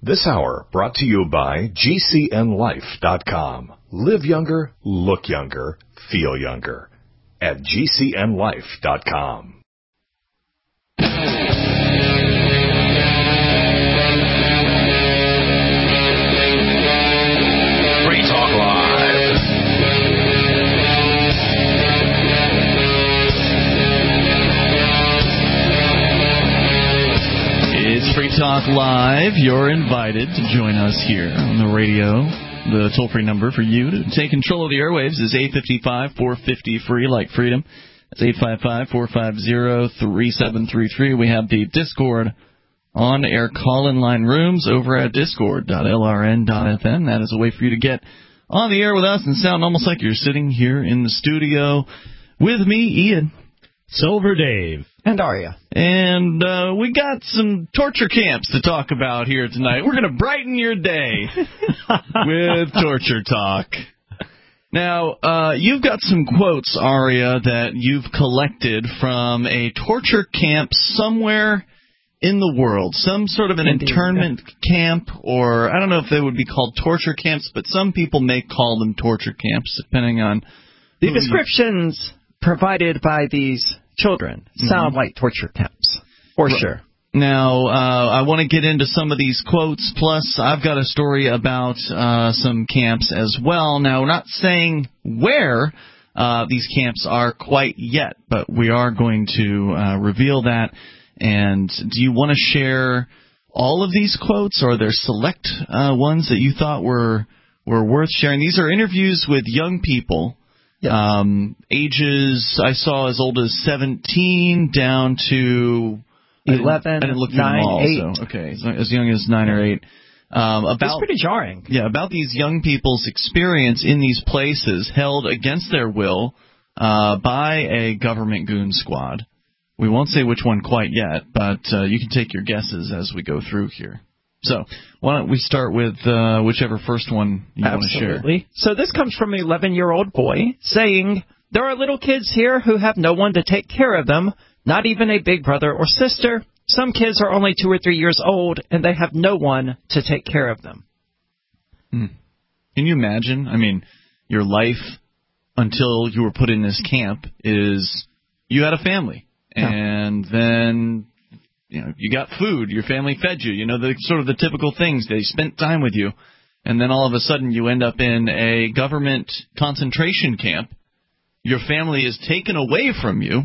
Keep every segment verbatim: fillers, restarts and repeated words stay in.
This hour brought to you by G C N Life dot com. Live younger, look younger, feel younger. At G C N Life dot com. Free Talk Live. It's Free Talk Live. You're invited to join us here on the radio. The toll-free number for you to take control of the airwaves is eight five five, four five zero, free like freedom. That's eight five five, four five zero, three seven three three. We have the Discord on-air call-in line rooms over at discord dot L R N dot F M. That is a way for you to get on the air with us and sound almost like you're sitting here in the studio with me, Ian. Silver Dave. And Aria. And uh, we got some torture camps to talk about here tonight. We're going to brighten your day with torture talk. Now, uh, you've got some quotes, Aria, that you've collected from a torture camp somewhere in the world. Some sort of an Indeed. internment camp, or I don't know if they would be called torture camps, but some people may call them torture camps, depending on the descriptions provided by these children sound mm-hmm. like torture camps, for well, sure. Now, uh, I want to get into some of these quotes, plus I've got a story about uh, some camps as well. Now, we're not saying where uh, these camps are quite yet, but we are going to uh, reveal that. And do you want to share all of these quotes, or are there select uh, ones that you thought were were worth sharing? These are interviews with young people. Yep. Um, ages I saw as old as seventeen down to eleven, I didn't, I didn't look through nine, them all, eight. So, okay, as, as young as nine or eight. Um, about It's pretty jarring. Yeah, about these young people's experience in these places, held against their will uh, by a government goon squad. We won't say which one quite yet, but uh, you can take your guesses as we go through here. So why don't we start with uh, whichever first one you want to share. Absolutely. So this comes from an eleven-year-old boy saying, "There are little kids here who have no one to take care of them, not even a big brother or sister. Some kids are only two or three years old, and they have no one to take care of them." Hmm. Can you imagine? I mean, your life until you were put in this camp is you had a family, yeah. and then... You know, you got food, your family fed you, you know, the sort of the typical things. They spent time with you. And then all of a sudden you end up in a government concentration camp. Your family is taken away from you,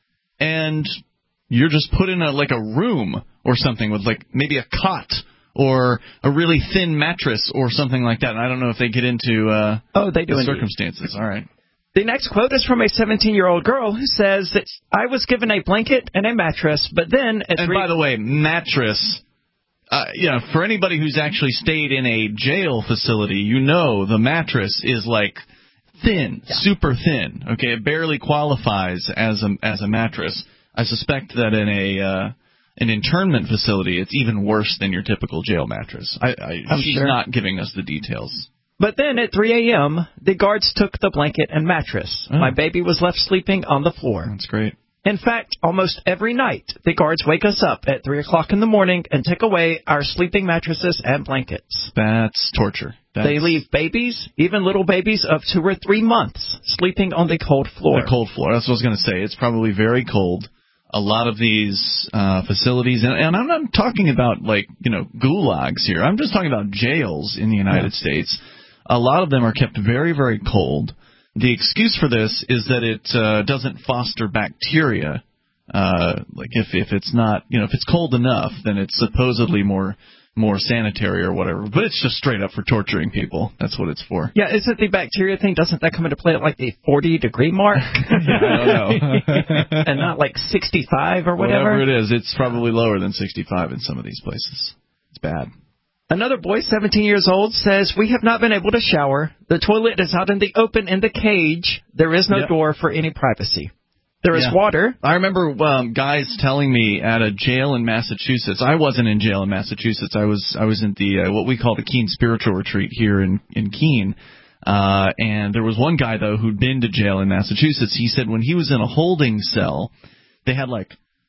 and you're just put in a like a room or something with like maybe a cot or a really thin mattress or something like that. And I don't know if they get into uh, oh, they do the indeed. circumstances. All right. The next quote is from a seventeen-year-old girl who says that I was given a blanket and a mattress, but then... At and three- by the way, mattress, uh, you know, for anybody who's actually stayed in a jail facility, you know the mattress is like thin, yeah. super thin. Okay, it barely qualifies as a, as a mattress. I suspect that in a... Uh, an internment facility, it's even worse than your typical jail mattress. I, I, she's sure. not giving us the details. But then at three a.m., the guards took the blanket and mattress. Oh. My baby was left sleeping on the floor. That's great. In fact, almost every night, the guards wake us up at three o'clock in the morning and take away our sleeping mattresses and blankets. That's torture. That's... They leave babies, even little babies of two or three months, sleeping on the cold floor. The cold floor. That's what I was going to say. It's probably very cold. A lot of these uh, facilities, and, and I'm not talking about, like, you know, gulags here. I'm just talking about jails in the United yeah. States. A lot of them are kept very, very cold. The excuse for this is that it uh, doesn't foster bacteria. Uh, like if if it's not, you know, if it's cold enough, then it's supposedly more more sanitary or whatever. But it's just straight up for torturing people. That's what it's for. Yeah, is it the bacteria thing? Doesn't that come into play at like the forty degree mark? yeah, I don't know. And not like sixty-five or whatever? Whatever it is, it's probably lower than sixty-five in some of these places. It's bad. Another boy, seventeen years old, says, we have not been able to shower. The toilet is out in the open in the cage. There is no yep. door for any privacy. There is yeah. water. I remember um, guys telling me at a jail in Massachusetts. I wasn't in jail in Massachusetts. I was I was in the uh, what we call the Keene Spiritual Retreat here in, in Keene. Uh, and there was one guy, though, who'd been to jail in Massachusetts. He said when he was in a holding cell, they had, like,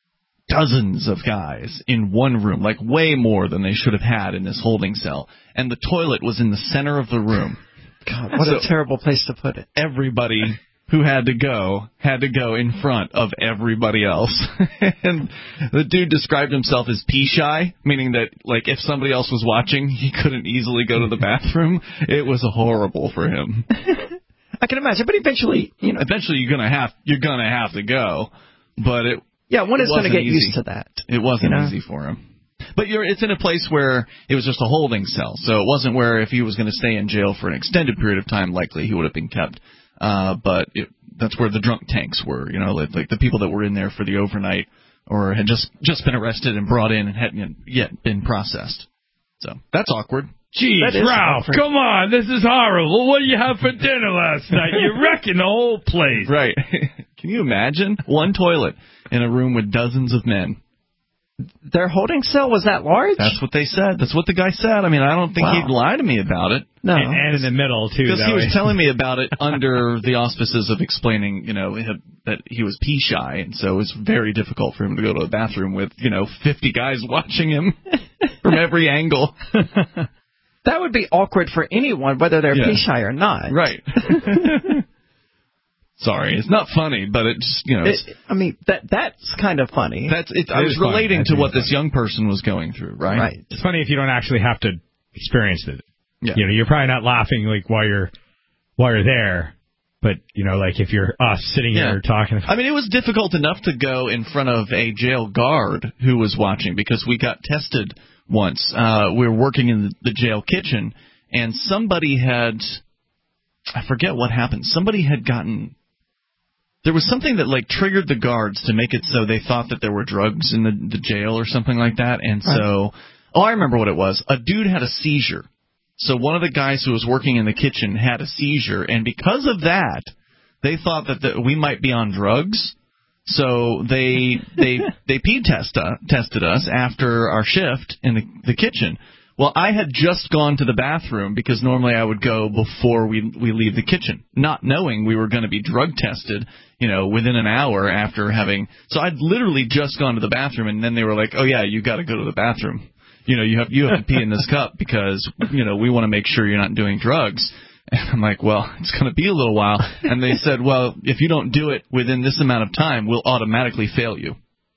dozens of guys in one room, like way more than they should have had in this holding cell. And the toilet was in the center of the room. God, what so a terrible place to put it. Everybody who had to go had to go in front of everybody else. And the dude described himself as pee shy, meaning that, like, if somebody else was watching, he couldn't easily go to the bathroom. It was horrible for him. I can imagine, but eventually, you know. Eventually, you're gonna have you're gonna have to go, but it. Yeah, one is going to get easy. used to that. It wasn't you know? easy for him. But you're, it's in a place where it was just a holding cell, so it wasn't where if he was going to stay in jail for an extended period of time, likely he would have been kept. Uh, but it, that's where the drunk tanks were, you know, like, like the people that were in there for the overnight or had just, just been arrested and brought in and hadn't yet been processed. So that's awkward. Jeez, Ralph, awkward. Come on, this is horrible. What did you have for dinner last night? You're wrecking the whole place. Right. Can you imagine? One toilet in a room with dozens of men. Their holding cell was that large? That's what they said. That's what the guy said. I mean, I don't think wow. he'd lie to me about it. No. And, and in the middle, too. Because he way. was telling me about it under the auspices of explaining, you know, that he was pee shy, and so it was very difficult for him to go to the bathroom with, you know, fifty guys watching him from every angle. That would be awkward for anyone, whether they're yeah. pee shy or not. Right. Sorry, it's not funny, but it just, you know. It, I mean, that that's kind of funny. That's it. I was relating to what this young person was going through, right? Right. It's funny if you don't actually have to experience it. Yeah. You know, you're probably not laughing like while you're while you're there, but you know, like if you're us sitting yeah. here talking. I mean, it was difficult enough to go in front of a jail guard who was watching because we got tested once. Uh, we were working in the jail kitchen, and somebody had, I forget what happened. Somebody had gotten. There was something that, like, triggered the guards to make it so they thought that there were drugs in the, the jail or something like that. And so, oh, I remember what it was. A dude had a seizure. So one of the guys who was working in the kitchen had a seizure. And because of that, they thought that the, we might be on drugs. So they they they pee test, uh, tested us after our shift in the, the kitchen. Well, I had just gone to the bathroom because normally I would go before we we leave the kitchen, not knowing we were going to be drug tested, you know, within an hour after having. So I'd literally just gone to the bathroom, and then they were like, "Oh yeah, you got to go to the bathroom. You know, you have you have to pee in this cup because you know we want to make sure you're not doing drugs." And I'm like, "Well, it's going to be a little while." And they said, "Well, if you don't do it within this amount of time, we'll automatically fail you."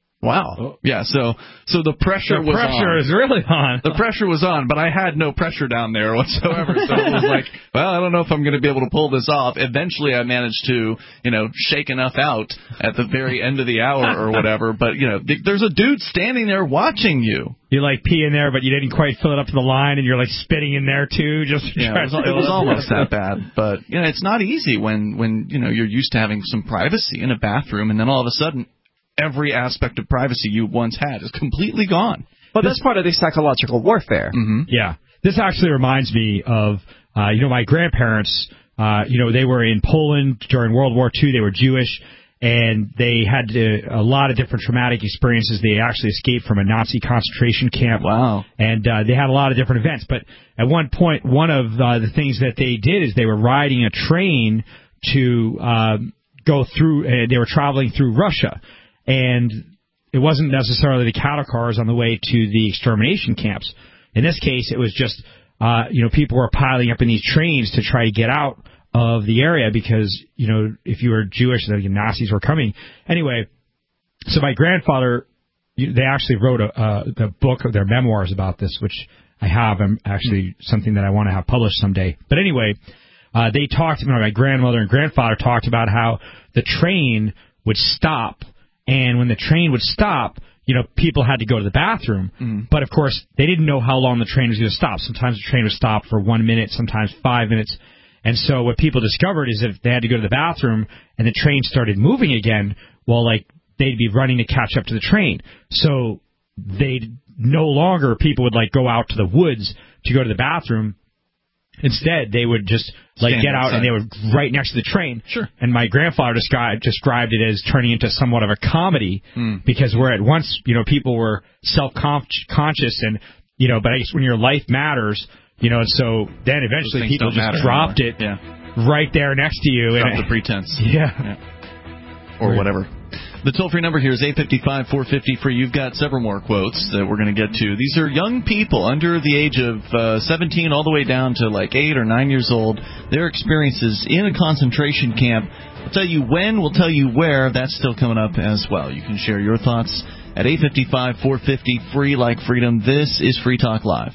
Wow. Yeah, so so the pressure the was pressure on. is really on. The pressure was on, but I had no pressure down there whatsoever. So it was like, well, I don't know if I'm going to be able to pull this off. Eventually I managed to, you know, shake enough out at the very end of the hour or whatever. But, you know, th- there's a dude standing there watching you. You like pee in there, but you didn't quite fill it up to the line, and you're like spitting in there too. Just to yeah, try it was, to it was almost that bad. But, you know, it's not easy when, when, you know, you're used to having some privacy in a bathroom, and then all of a sudden every aspect of privacy you once had is completely gone. Well, that's part of the psychological warfare. Mm-hmm. Yeah. This actually reminds me of, uh, you know, my grandparents, uh, you know, they were in Poland during World War Two. They were Jewish, and they had uh, a lot of different traumatic experiences. They actually escaped from a Nazi concentration camp. Wow. And uh, they had a lot of different events. But at one point, one of uh, the things that they did is they were riding a train to uh, go through, uh, they were traveling through Russia. And it wasn't necessarily the cattle cars on the way to the extermination camps. In this case, it was just, uh, you know, people were piling up in these trains to try to get out of the area because, you know, if you were Jewish, the Nazis were coming. Anyway, so my grandfather, they actually wrote a, uh, the book of their memoirs about this, which I have. I'm actually something that I want to have published someday. But anyway, uh, they talked, you know, my grandmother and grandfather talked about how the train would stop. And when the train would stop, you know, people had to go to the bathroom. Mm. But, of course, they didn't know how long the train was going to stop. Sometimes the train would stop for one minute, sometimes five minutes. And so what people discovered is if they had to go to the bathroom and the train started moving again, well, like, they'd be running to catch up to the train. So they'd no longer, people would, like, go out to the woods to go to the bathroom. Instead, they would just, like, Stand get out outside. and they were right next to the train. Sure. And my grandfather described, described it as turning into somewhat of a comedy mm. because where at once, you know, people were self-conscious and, you know, but I guess when your life matters, you know, and so then eventually people just dropped anymore. it yeah. right there next to you. Drop and the pretense. Yeah. yeah. Or whatever. The toll-free number here is eight five five, four five zero, free. You've got several more quotes that we're going to get to. These are young people under the age of uh, seventeen all the way down to like eight or nine years old. Their experiences in a concentration camp. We'll tell you when, we'll tell you where. That's still coming up as well. You can share your thoughts at eight five five, four five zero, free like freedom. This is Free Talk Live.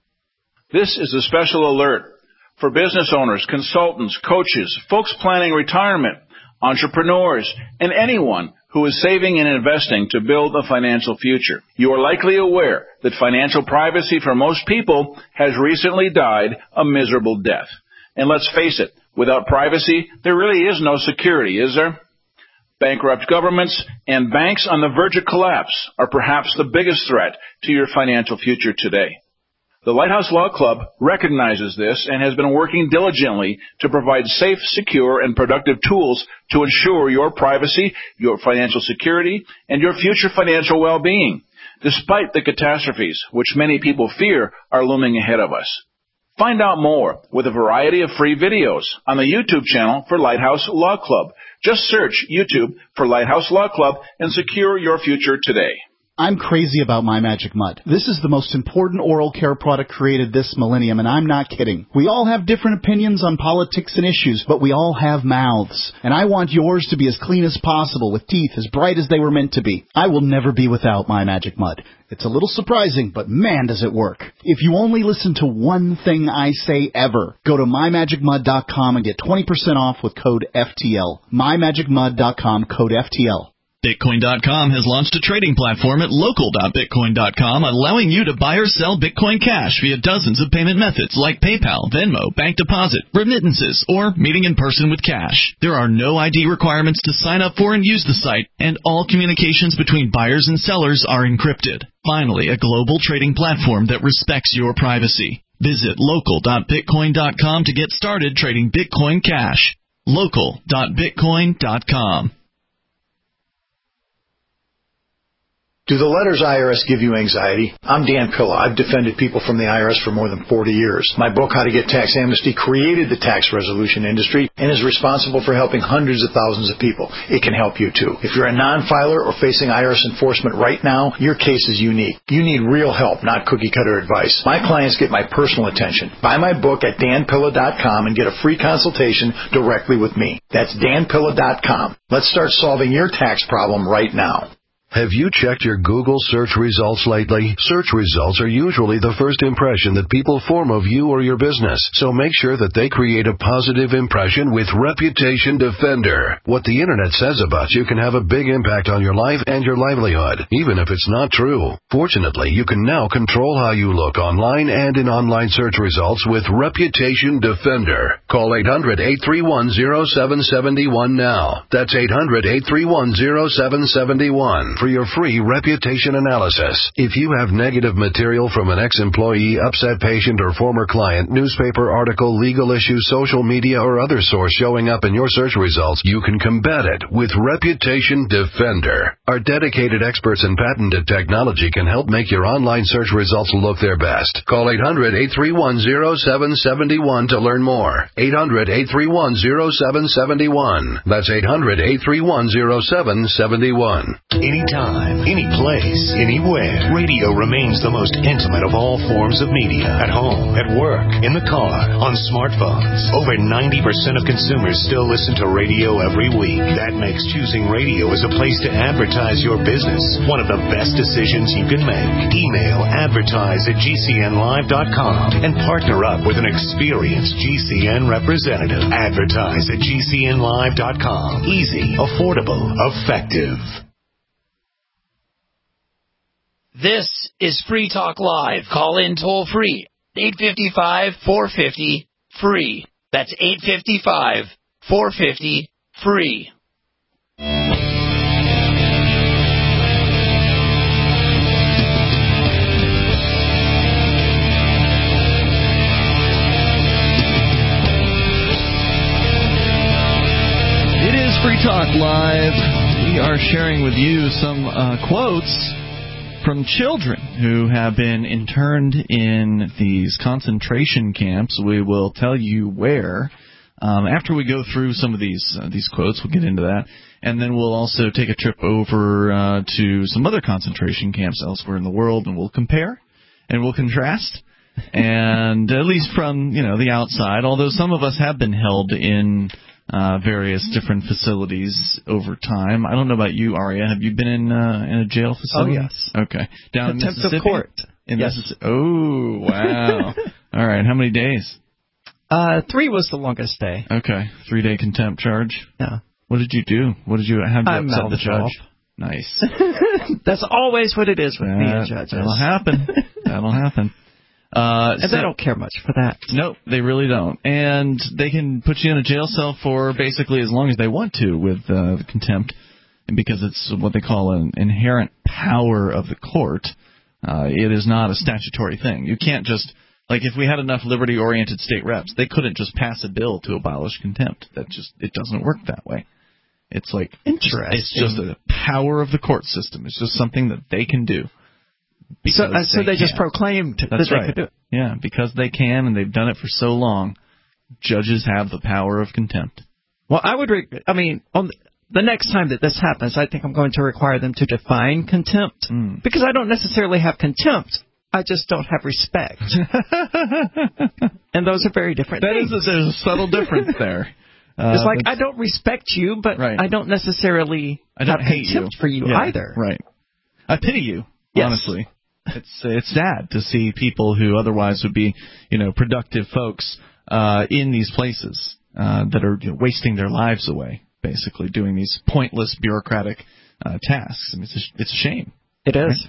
This is a special alert for business owners, consultants, coaches, folks planning retirement, entrepreneurs, and anyone who is saving and investing to build a financial future. You are likely aware that financial privacy for most people has recently died a miserable death. And let's face it, without privacy, there really is no security, is there? Bankrupt governments and banks on the verge of collapse are perhaps the biggest threat to your financial future today. The Lighthouse Law Club recognizes this and has been working diligently to provide safe, secure, and productive tools to ensure your privacy, your financial security, and your future financial well-being, despite the catastrophes which many people fear are looming ahead of us. Find out more with a variety of free videos on the YouTube channel for Lighthouse Law Club. Just search YouTube for Lighthouse Law Club and secure your future today. I'm crazy about My Magic Mud. This is the most important oral care product created this millennium, and I'm not kidding. We all have different opinions on politics and issues, but we all have mouths. And I want yours to be as clean as possible, with teeth as bright as they were meant to be. I will never be without My Magic Mud. It's a little surprising, but man, does it work. If you only listen to one thing I say ever, go to my magic mud dot com and get twenty percent off with code F T L. my magic mud dot com, code F T L. Bitcoin dot com has launched a trading platform at local dot bitcoin dot com, allowing you to buy or sell Bitcoin Cash via dozens of payment methods like PayPal, Venmo, bank deposit, remittances, or meeting in person with cash. There are no I D requirements to sign up for and use the site, and all communications between buyers and sellers are encrypted. Finally, a global trading platform that respects your privacy. Visit local dot bitcoin dot com to get started trading Bitcoin Cash. local dot bitcoin dot com. Do the letters I R S give you anxiety? I'm Dan Pilla. I've defended people from the I R S for more than forty years. My book, How to Get Tax Amnesty, created the tax resolution industry and is responsible for helping hundreds of thousands of people. It can help you, too. If you're a non-filer or facing I R S enforcement right now, your case is unique. You need real help, not cookie-cutter advice. My clients get my personal attention. Buy my book at dan pilla dot com and get a free consultation directly with me. That's dan pilla dot com. Let's start solving your tax problem right now. Have you checked your Google search results lately? Search results are usually the first impression that people form of you or your business, so make sure that they create a positive impression with Reputation Defender. What the Internet says about you can have a big impact on your life and your livelihood, even if it's not true. Fortunately, you can now control how you look online and in online search results with Reputation Defender. Call eight hundred, eight three one, zero seven seven one now. That's eight hundred, eight three one, zero seven seven one. For your free reputation analysis. If you have negative material from an ex-employee, upset patient, or former client, newspaper article, legal issue, social media, or other source showing up in your search results, you can combat it with Reputation Defender. Our dedicated experts in patented technology can help make your online search results look their best. Call eight hundred, eight three one, zero seven seven one to learn more. eight hundred, eight three one, zero seven seven one. That's eight hundred, eight three one, zero seven seven one. Anytime, any place, anywhere, radio remains the most intimate of all forms of media. At home, at work, in the car, on smartphones. Over ninety percent of consumers still listen to radio every week. That makes choosing radio as a place to advertise your business one of the best decisions you can make. Email advertise at g c n live dot com and partner up with an experienced G C N representative. Advertise at g c n live dot com. Easy, affordable, effective. This is Free Talk Live. Call in toll free. eight five five, four five zero, free. That's eight five five, four five zero, free. It is Free Talk Live. We are sharing with you some uh, quotes from children who have been interned in these concentration camps. We will tell you where. Um, after we go through some of these uh, these quotes, we'll get into that, and then we'll also take a trip over uh, to some other concentration camps elsewhere in the world, and we'll compare and we'll contrast. And at least from, you know, the outside, although some of us have been held in uh, various different facilities over time. I don't know about you, Aria. Have you been in uh, in a jail facility? Oh, yes. Okay. Down in Contempt Mississippi? of court. In Yes. Mississippi? Oh, wow. All right. How many days? Uh, three was the longest day. Okay. Three-day contempt charge? Yeah. What did you do? What did you have to I upset the mouthed judge? off. Nice. That's always what it is with me and That, judges. that'll happen. That'll happen. Uh, and so, they don't care much for that. Nope, they really don't. And they can put you in a jail cell for basically as long as they want to with uh, the contempt, because it's what they call an inherent power of the court. Uh, it is not a statutory thing. You can't just, like if we had enough liberty-oriented state reps, they couldn't just pass a bill to abolish contempt. That just, it doesn't work that way. It's like, interesting. It's just a power of the court system. It's just something that they can do. So, uh, so they, they just can. proclaimed That's that they right. could do it. Yeah, because they can, and they've done it for so long. Judges have the power of contempt. Well, I would, re- I mean, on the, the next time that this happens, I think I'm going to require them to define contempt. Mm. Because I don't necessarily have contempt. I just don't have respect. And those are very different That things. is a, there's a subtle difference there. Uh, it's like, I don't respect you, but right. I don't necessarily I don't have hate contempt you. for you yeah, either. Right. I pity you, Yes. honestly. It's it's sad to see people who otherwise would be, you know, productive folks uh, in these places uh, that are you know, wasting their lives away, basically doing these pointless bureaucratic uh, tasks. I mean, it's a, it's a shame. It is. Right?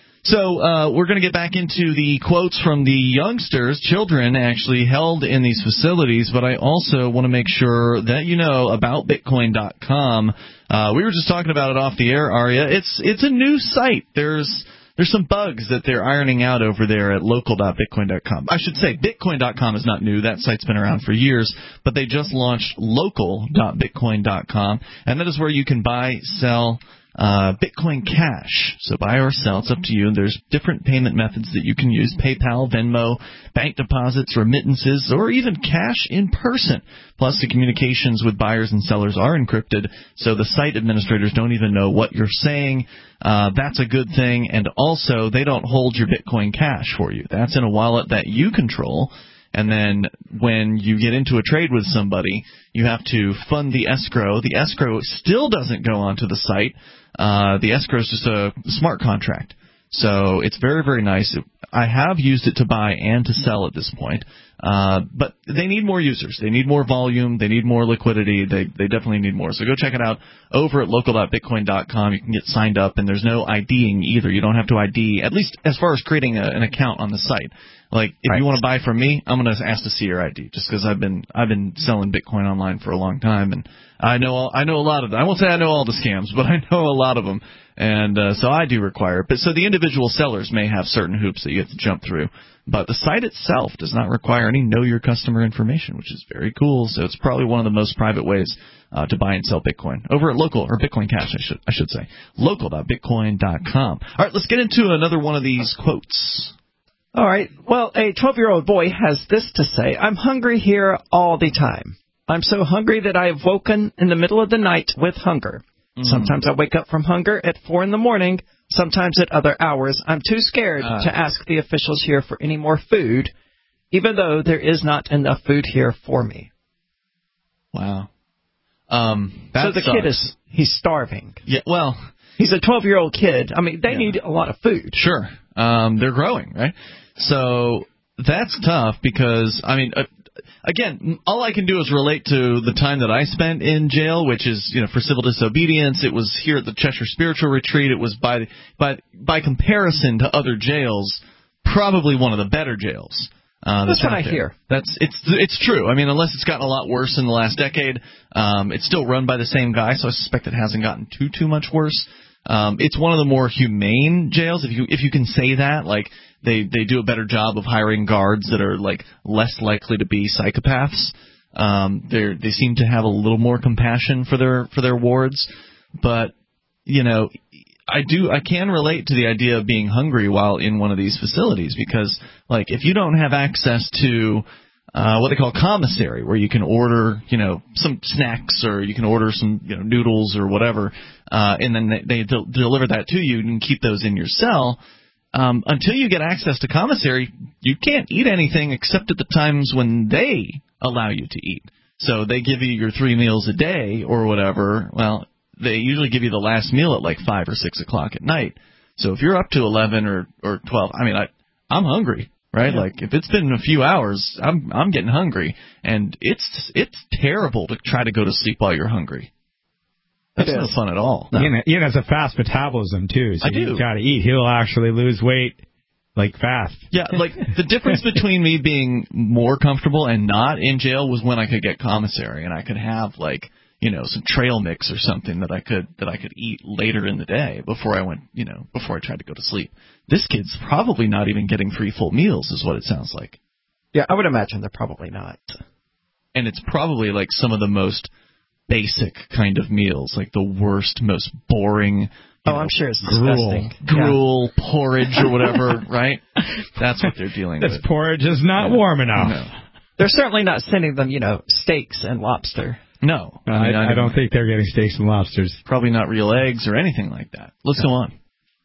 So uh, we're going to get back into the quotes from the youngsters, children actually held in these facilities, but I also want to make sure that you know about Bitcoin dot com. Uh, we were just talking about it off the air, Aria. It's it's a new site. There's There's some bugs that they're ironing out over there at local dot bitcoin dot com. I should say Bitcoin dot com is not new. That site's been around for years, but they just launched local dot bitcoin dot com, and that is where you can buy, sell uh, Bitcoin Cash. So buy or sell, it's up to you. There's different payment methods that you can use: PayPal, Venmo, bank deposits, remittances, or even cash in person. Plus, the communications with buyers and sellers are encrypted, so the site administrators don't even know what you're saying. Uh, that's a good thing, and also they don't hold your Bitcoin Cash for you. That's in a wallet that you control, and then when you get into a trade with somebody, you have to fund the escrow. The escrow still doesn't go onto the site. Uh, the escrow is just a smart contract. So it's very, very nice. I have used it to buy and to sell at this point. Uh, but they need more users. They need more volume. They need more liquidity. They they definitely need more. So go check it out over at local dot bitcoin dot com. You can get signed up, and there's no IDing either. You don't have to I D, at least as far as creating a, an account on the site. Like, if right. you want to buy from me, I'm going to ask to see your I D, just because I've been I've been selling Bitcoin online for a long time, and I know all, I know a lot of them. I won't say I know all the scams, but I know a lot of them, and uh, so I do require it. But so the individual sellers may have certain hoops that you have to jump through, but the site itself does not require any know your customer information, which is very cool. So it's probably one of the most private ways uh, to buy and sell Bitcoin over at local or Bitcoin Cash, I should I should say, local dot bitcoin dot com. All right, let's get into another one of these quotes. All right. Well, a twelve-year-old boy has this to say: I'm hungry here all the time. I'm so hungry that I have woken in the middle of the night with hunger. Mm. Sometimes I wake up from hunger at four in the morning. Sometimes at other hours. I'm too scared uh. to ask the officials here for any more food, even though there is not enough food here for me. Wow. Um, that so the sucks. kid is, he's starving. Yeah, well, he's a twelve-year-old kid. I mean, they yeah. need a lot of food. Sure. Um, they're growing, right? So that's tough because, I mean, uh, again, all I can do is relate to the time that I spent in jail, which is, you know, for civil disobedience. It was here at the Cheshire Spiritual Retreat. It was by by by comparison to other jails, probably one of the better jails. Uh, that's that's what I there. hear. That's it's it's true. I mean, unless it's gotten a lot worse in the last decade, um, it's still run by the same guy, so I suspect it hasn't gotten too too much worse. Um, it's one of the more humane jails, if you if you can say that. Like they, they do a better job of hiring guards that are like less likely to be psychopaths. Um, they they seem to have a little more compassion for their for their wards. But you know, I do I can relate to the idea of being hungry while in one of these facilities, because like if you don't have access to uh, what they call commissary, where you can order, you know, some snacks or you can order some, you know, noodles or whatever, uh, and then they, they del- deliver that to you and keep those in your cell. Um, until you get access to commissary, you can't eat anything except at the times when they allow you to eat. So they give you your three meals a day or whatever. Well, they usually give you the last meal at like five or six o'clock at night. So if you're up to eleven or, or twelve, I mean, I, I'm hungry, right? Yeah. Like if it's been a few hours, I'm I'm getting hungry, and it's it's terrible to try to go to sleep while you're hungry. That's no fun at all. No. Ian, Ian has a fast metabolism, too, so I do. He's got to eat. He'll actually lose weight, like, fast. Yeah, like, the difference between me being more comfortable and not in jail was when I could get commissary, and I could have, like, you know, some trail mix or something that I could that I could eat later in the day before I went, you know, before I tried to go to sleep. This kid's probably not even getting three full meals, is what it sounds like. Yeah, I would imagine they're probably not. And it's probably, like, some of the most basic kind of meals, like the worst, most boring. Oh, know, I'm sure it's gruel, disgusting. Gruel, yeah. porridge, or whatever, right? That's what they're dealing this with. This porridge is not yeah. warm enough. No. They're certainly not sending them, you know, steaks and lobster. No. I, mean, I, I don't think they're getting steaks and lobsters. Probably not real eggs or anything like that. Let's no. go on.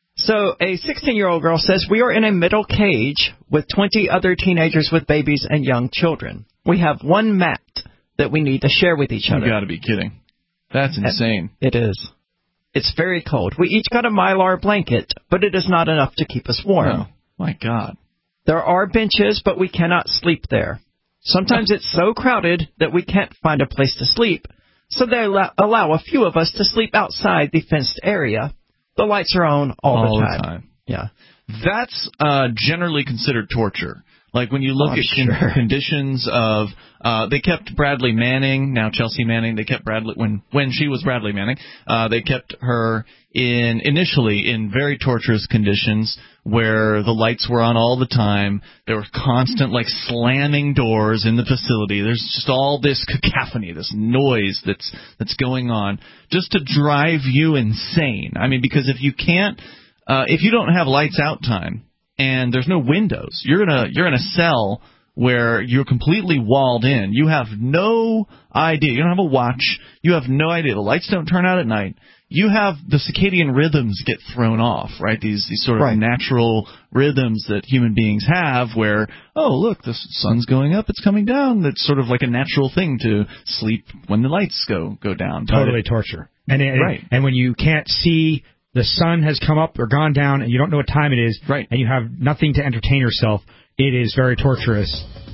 So a sixteen-year-old girl says, we are in a middle cage with twenty other teenagers with babies and young children. We have one mat that we need to share with each other. You got to be kidding. That's insane. It is. It's very cold. We each got a Mylar blanket, but it is not enough to keep us warm. Oh, my God. There are benches, but we cannot sleep there. Sometimes it's so crowded that we can't find a place to sleep, so they allow, allow a few of us to sleep outside the fenced area. The lights are on all, all the time. the time. Yeah. That's uh, generally considered torture. Like when you look oh, at sure. con- conditions of, uh, they kept Bradley Manning, now Chelsea Manning, they kept Bradley, when, when she was Bradley Manning, uh, they kept her in, initially in very torturous conditions where the lights were on all the time. There were constant, like, slamming doors in the facility. There's just all this cacophony, this noise that's, that's going on just to drive you insane. I mean, because if you can't, uh, if you don't have lights out time, and there's no windows. You're in a you're in a cell where you're completely walled in. You have no idea. You don't have a watch. You have no idea. The lights don't turn out at night. You have the circadian rhythms get thrown off, right? These these sort of right. natural rhythms that human beings have where, oh, look, the sun's going up, it's coming down. That's sort of like a natural thing to sleep when the lights go, go down. Totally it, torture. And, and, right. and when you can't see the sun has come up or gone down, and you don't know what time it is, right. and you have nothing to entertain yourself, it is very torturous.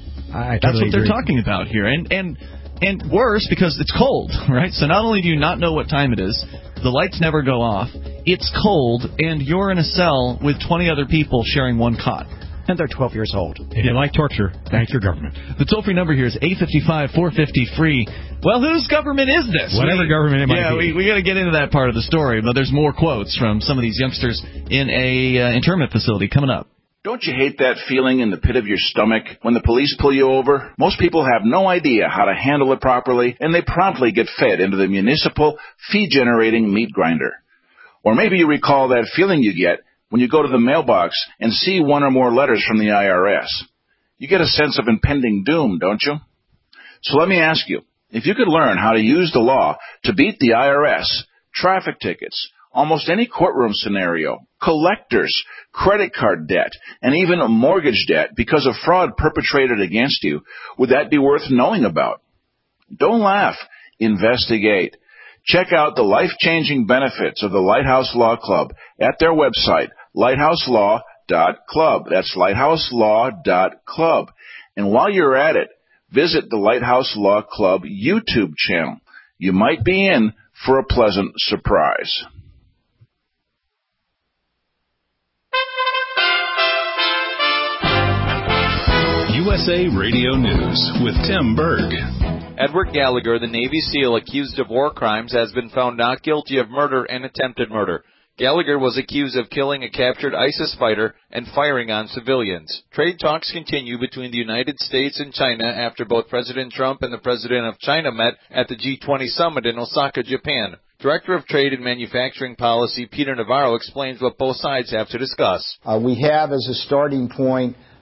I That's totally what they're agree. talking about here. And, and, and worse, because it's cold, right? So not only do you not know what time it is, the lights never go off, it's cold, and you're in a cell with twenty other people sharing one cot. And they're twelve years old. If you like torture, thank your government. The toll-free number here is eight five five, four five zero, free. Well, whose government is this? Whatever we, government it might yeah, be. Yeah, we, we got to get into that part of the story, but there's more quotes from some of these youngsters in a uh, internment facility coming up. Don't you hate that feeling in the pit of your stomach when the police pull you over? Most people have no idea how to handle it properly, and they promptly get fed into the municipal fee-generating meat grinder. Or maybe you recall that feeling you get when you go to the mailbox and see one or more letters from the I R S. You get a sense of impending doom, don't you? So let me ask you, if you could learn how to use the law to beat the I R S, traffic tickets, almost any courtroom scenario, collectors, credit card debt, and even a mortgage debt because of fraud perpetrated against you, would that be worth knowing about? Don't laugh. Investigate. Check out the life-changing benefits of the Lighthouse Law Club at their website, lighthouse law dot club. That's lighthouse law dot club. And while you're at it, visit the Lighthouse Law Club YouTube channel. You might be in for a pleasant surprise. U S A Radio News with Tim Berg. Edward Gallagher, the Navy SEAL accused of war crimes, has been found not guilty of murder and attempted murder. Gallagher was accused of killing a captured ISIS fighter and firing on civilians. Trade talks continue between the United States and China after both President Trump and the President of China met at the G twenty summit in Osaka, Japan. Director of Trade and Manufacturing Policy Peter Navarro explains what both sides have to discuss. Uh, we have as a starting point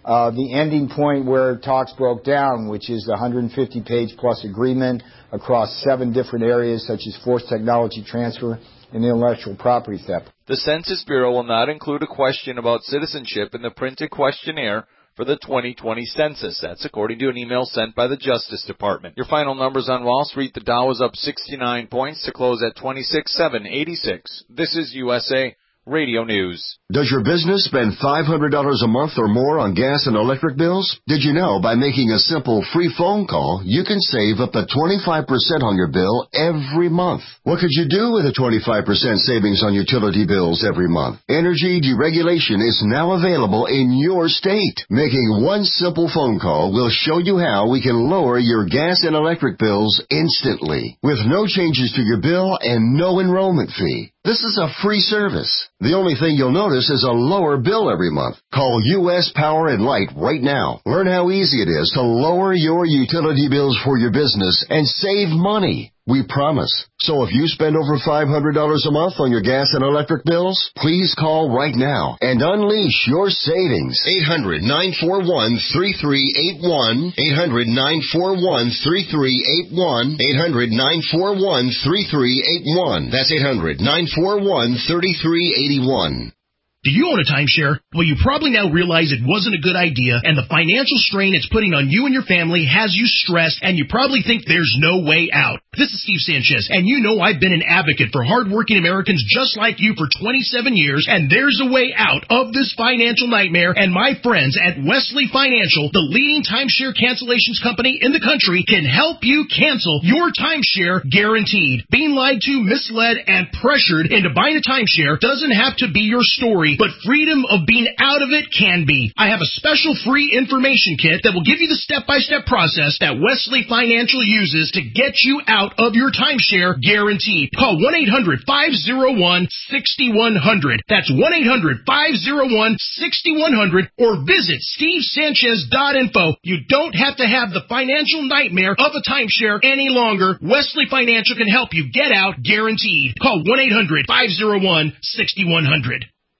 uh, the ending point where talks broke down, which is the one hundred fifty page plus agreement across seven different areas such as forced technology transfer and intellectual property theft. The Census Bureau will not include a question about citizenship in the printed questionnaire for the twenty twenty census. That's according to an email sent by the Justice Department. Your final numbers on Wall Street. The Dow is up sixty-nine points to close at twenty-six thousand seven hundred eighty-six. This is U S A Radio News. Does your business spend five hundred dollars a month or more on gas and electric bills? Did you know by making a simple free phone call, you can save up to twenty-five percent on your bill every month? What could you do with a twenty-five percent savings on utility bills every month? Energy deregulation is now available in your state. Making one simple phone call will show you how we can lower your gas and electric bills instantly, with no changes to your bill and no enrollment fee. This is a free service. The only thing you'll notice is a lower bill every month. Call U S Power and Light right now. Learn how easy it is to lower your utility bills for your business and save money. We promise. So if you spend over five hundred dollars a month on your gas and electric bills, please call right now and unleash your savings. eight hundred, nine four one, three three eight one. eight hundred, nine four one, three three eight one. eight hundred, nine four one, three three eight one. That's eight hundred, nine four one, three three eight one. Do you own a timeshare? Well, you probably now realize it wasn't a good idea, and the financial strain it's putting on you and your family has you stressed, and you probably think there's no way out. This is Steve Sanchez, and you know I've been an advocate for hardworking Americans just like you for twenty-seven years, and there's a way out of this financial nightmare, and my friends at Wesley Financial, the leading timeshare cancellations company in the country, can help you cancel your timeshare guaranteed. Being lied to, misled, and pressured into buying a timeshare doesn't have to be your story, but freedom of being out of it can be. I have a special free information kit that will give you the step-by-step process that Wesley Financial uses to get you out of your timeshare guaranteed. Call one eight hundred, five oh one, six one zero zero. That's one eight hundred, five oh one, six one zero zero or visit steve sanchez dot info. You don't have to have the financial nightmare of a timeshare any longer. Wesley Financial can help you get out guaranteed. Call one eight hundred, five oh one, six one zero zero.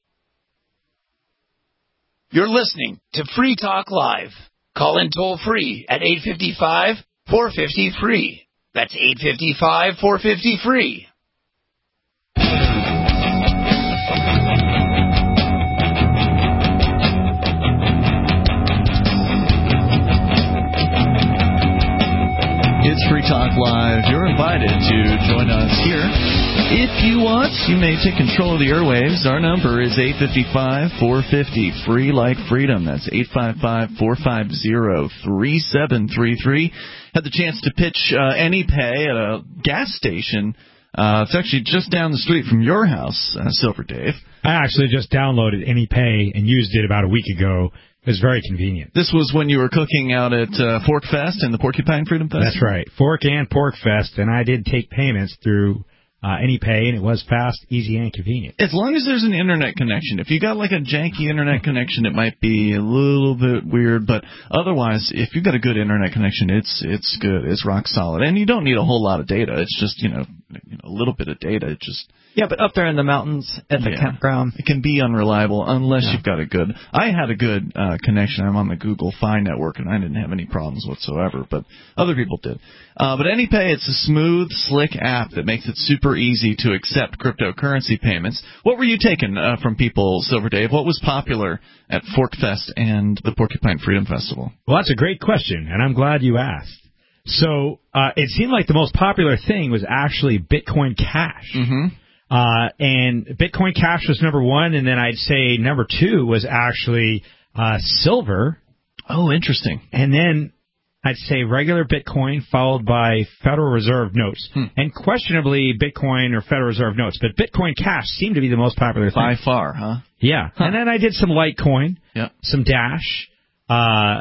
You're listening to Free Talk Live. Call in toll free at eight five five, four five zero, free. That's eight five five, four five zero, free. It's Free Talk Live. You're invited to join us here. If you want, you may take control of the airwaves. Our number is eight five five, four five zero, free like freedom. That's eight five five, four five zero, three seven three three. Had the chance to pitch uh, AnyPay at a gas station. Uh, it's actually just down the street from your house, uh, Silver Dave. I actually just downloaded AnyPay and used it about a week ago. It was very convenient. This was when you were cooking out at uh, Fork Fest and the Porcupine Freedom Fest? That's right. Fork and Pork Fest, and I did take payments through uh, AnyPay, and it was fast, easy, and convenient. As long as there's an internet connection. If you got like a janky internet connection, it might be a little bit weird, but otherwise, if you've got a good internet connection, it's it's good. It's rock solid. And you don't need a whole lot of data. It's just, you know, you know a little bit of data. It just... Yeah, but up there in the mountains at the yeah. campground. It can be unreliable unless yeah. you've got a good... I had a good uh, connection. I'm on the Google Fi network, and I didn't have any problems whatsoever, but other people did. Uh, but AnyPay, it's a smooth, slick app that makes it super easy to accept cryptocurrency payments. What were you taking uh, from people, Silver Dave? What was popular at Fork Fest and the Porcupine Freedom Festival? Well, that's a great question, and I'm glad you asked. So uh, it seemed like the most popular thing was actually Bitcoin Cash. Mm-hmm. Uh, and Bitcoin Cash was number one, and then I'd say number two was actually uh, silver. Oh, interesting. And then I'd say regular Bitcoin, followed by Federal Reserve notes. Hmm. And questionably Bitcoin or Federal Reserve notes. But Bitcoin Cash seemed to be the most popular thing. By far, huh? Yeah. Huh. And then I did some Litecoin, yep. some Dash, uh,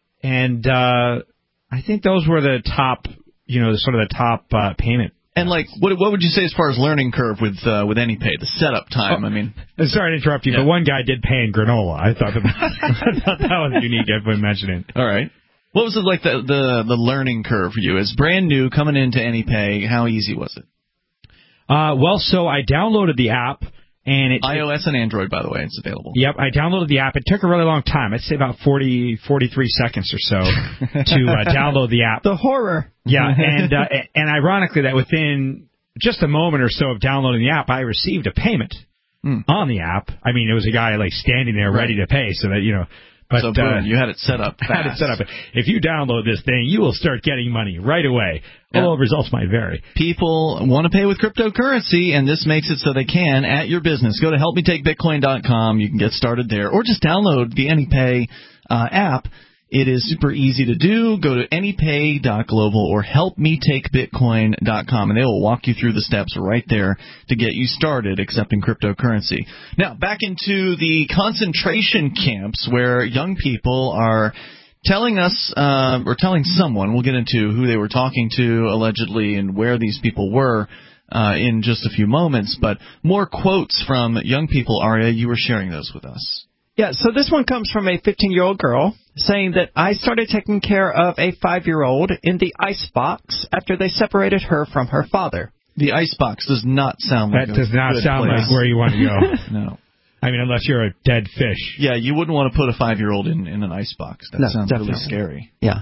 and uh, I think those were the top, you know, sort of the top uh, payment. And, like, what what would you say as far as learning curve with uh, with AnyPay, the setup time? Oh, I mean, sorry to interrupt you, yeah. but one guy did pay in granola. I thought that, I thought that was unique if we mention it. All right. What was it like the, the, the learning curve for you? As brand new, coming into AnyPay, how easy was it? Uh, well, so I downloaded the app, And it, iOS and Android, by the way, it's available. Yep, I downloaded the app. It took a really long time. I'd say about forty, forty-three seconds or so to uh, download the app. The horror. Yeah, and uh, and ironically, that within just a moment or so of downloading the app, I received a payment mm. on the app. I mean, it was a guy like standing there right. ready to pay, so that you know. But so boom, uh, you had it set up fast. had it set up. If you download this thing, you will start getting money right away. Yep. Although results might vary. People want to pay with cryptocurrency, and this makes it so they can at your business. Go to help me take bitcoin dot com. You can get started there, or just download the AnyPay uh, app. It is super easy to do. Go to anypay dot global or help me take bitcoin dot com, and they will walk you through the steps right there to get you started accepting cryptocurrency. Now, back into the concentration camps where young people are telling us, uh, or telling someone, we'll get into who they were talking to allegedly and where these people were uh, in just a few moments, but more quotes from young people. Aria, you were sharing those with us. Yeah, so this one comes from a fifteen-year-old girl saying that I started taking care of a five-year-old in the icebox after they separated her from her father. The icebox does not sound like that a does not good sound place. like where you want to go. No. I mean, unless you're a dead fish. Yeah, you wouldn't want to put a five-year-old in, in an icebox. That no, sounds definitely. really scary. Yeah.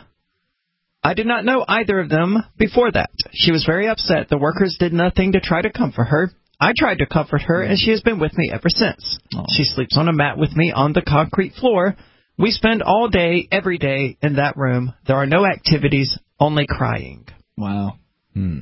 I did not know either of them before that. She was very upset. The workers did nothing to try to comfort her. I tried to comfort her, and she has been with me ever since. Oh. She sleeps on a mat with me on the concrete floor. We spend all day, every day, in that room. There are no activities, only crying. Wow. Hmm.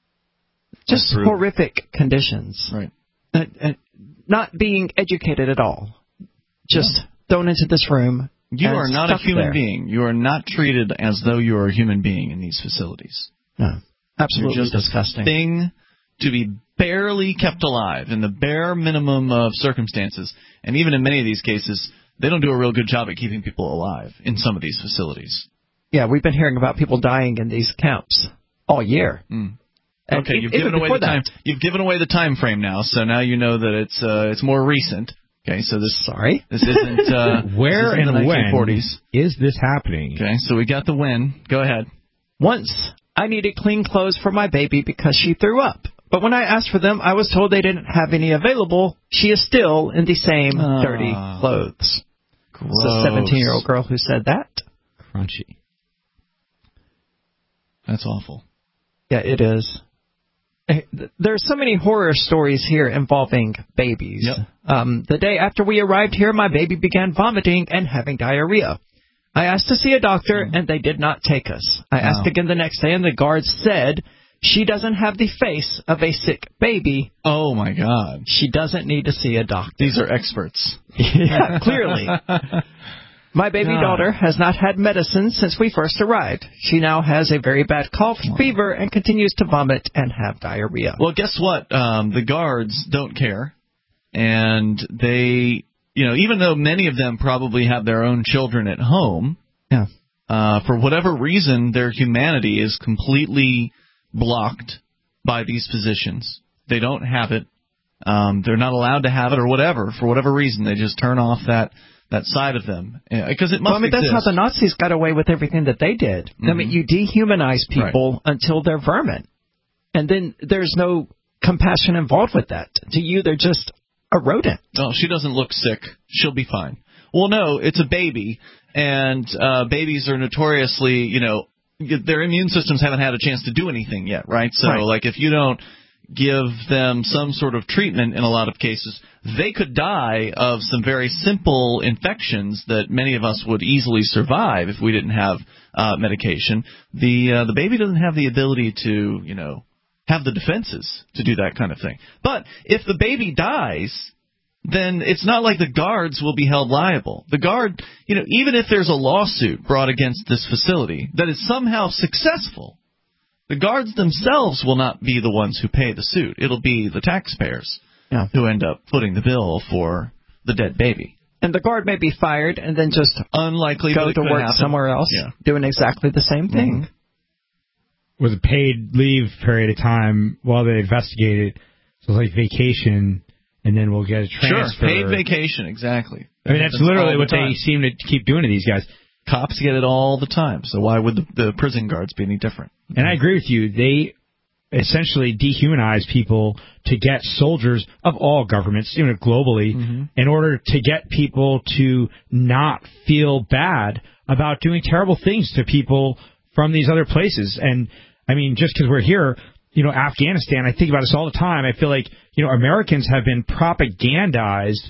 Just horrific conditions. Right. And, and not being educated at all. Just yeah. thrown into this room. You are not a human there. being. You are not treated as though you are a human being in these facilities. No. Absolutely You're just disgusting. A thing to be barely kept alive in the bare minimum of circumstances. And even in many of these cases, they don't do a real good job at keeping people alive in some of these facilities. Yeah, we've been hearing about people dying in these camps all year. Mm. And okay, e- you've given away the time. That. You've given away the time frame now, so now you know that it's uh, it's more recent. Okay, so this sorry, this isn't uh, where this isn't and the nineteen forties. When is this happening? Okay, so we got the when. Go ahead. Once I needed clean clothes for my baby because she threw up. But when I asked for them, I was told they didn't have any available. She is still in the same uh, dirty clothes. Gross. It's a seventeen-year-old girl who said that. Crunchy. That's awful. Yeah, it is. There's so many horror stories here involving babies. Yep. Um, the day after we arrived here, my baby began vomiting and having diarrhea. I asked to see a doctor, and they did not take us. I asked wow. again the next day, and the guards said she doesn't have the face of a sick baby. Oh, my God. She doesn't need to see a doctor. These are experts. Yeah, clearly. My baby God. daughter has not had medicine since we first arrived. She now has a very bad cough, fever, and continues to vomit and have diarrhea. Well, guess what? Um, the guards don't care. And they, you know, even though many of them probably have their own children at home, yeah. uh, for whatever reason, their humanity is completely blocked by these positions. They don't have it. Um, they're not allowed to have it or whatever. For whatever reason, they just turn off that that side of them. Because it must well, I mean, exist. that's how the Nazis got away with everything that they did. Mm-hmm. I mean, you dehumanize people right. until they're vermin. And then there's no compassion involved with that. To you, they're just a rodent. Oh, she doesn't look sick. She'll be fine. Well, no, it's a baby. And uh, babies are notoriously, you know, their immune systems haven't had a chance to do anything yet, right? So, right. like, if you don't give them some sort of treatment in a lot of cases, they could die of some very simple infections that many of us would easily survive if we didn't have uh, medication. The uh, the baby doesn't have the ability to, you know, have the defenses to do that kind of thing. But if the baby dies, then it's not like the guards will be held liable. The guard, you know, even if there's a lawsuit brought against this facility that is somehow successful, the guards themselves will not be the ones who pay the suit. It'll be the taxpayers yeah. who end up footing the bill for the dead baby. And the guard may be fired and then just unlikely go to work happen. somewhere else yeah. doing exactly the same thing. Mm-hmm. With a paid leave period of time while they investigate it. So it's like vacation, and then we'll get a transfer. Sure, paid vacation, exactly. I mean, that's literally what they seem to keep doing to these guys. Cops get it all the time, so why would the, the prison guards be any different? And I agree with you. They essentially dehumanize people to get soldiers of all governments, you know, globally, mm-hmm. in order to get people to not feel bad about doing terrible things to people from these other places. And, I mean, just because we're here, you know, Afghanistan, I think about this all the time. I feel like, you know, Americans have been propagandized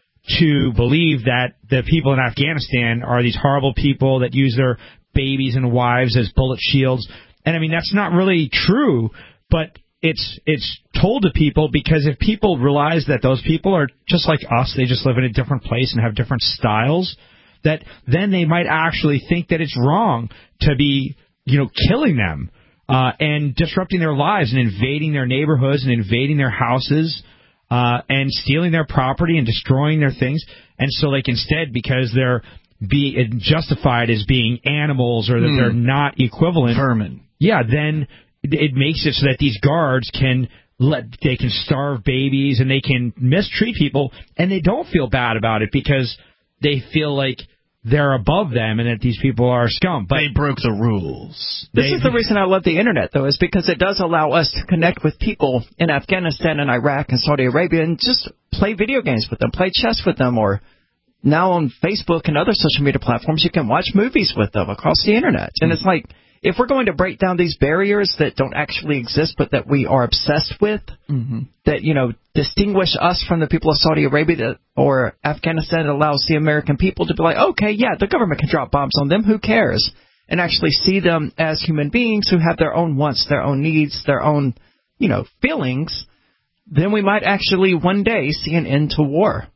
to believe that the people in Afghanistan are these horrible people that use their babies and wives as bullet shields. And, I mean, that's not really true, but it's it's told to people because if people realize that those people are just like us, they just live in a different place and have different styles, that then they might actually think that it's wrong to be, you know, killing them uh, and disrupting their lives and invading their neighborhoods and invading their houses uh, and stealing their property and destroying their things. And so, like, instead, because they're be justified as being animals or that mm. they're not equivalent, vermin. Yeah, then it makes it so that these guards can let they can starve babies and they can mistreat people, and they don't feel bad about it because they feel like they're above them and that these people are scum. But they broke the rules. This they, is the reason I love the Internet, though, is because it does allow us to connect with people in Afghanistan and Iraq and Saudi Arabia and just play video games with them, play chess with them, or now on Facebook and other social media platforms, you can watch movies with them across the Internet. And it's like, if we're going to break down these barriers that don't actually exist but that we are obsessed with, mm-hmm. that, you know, distinguish us from the people of Saudi Arabia that, or Afghanistan, that allows the American people to be like, okay, yeah, the government can drop bombs on them, who cares? And actually see them as human beings who have their own wants, their own needs, their own, you know, feelings, then we might actually one day see an end to war.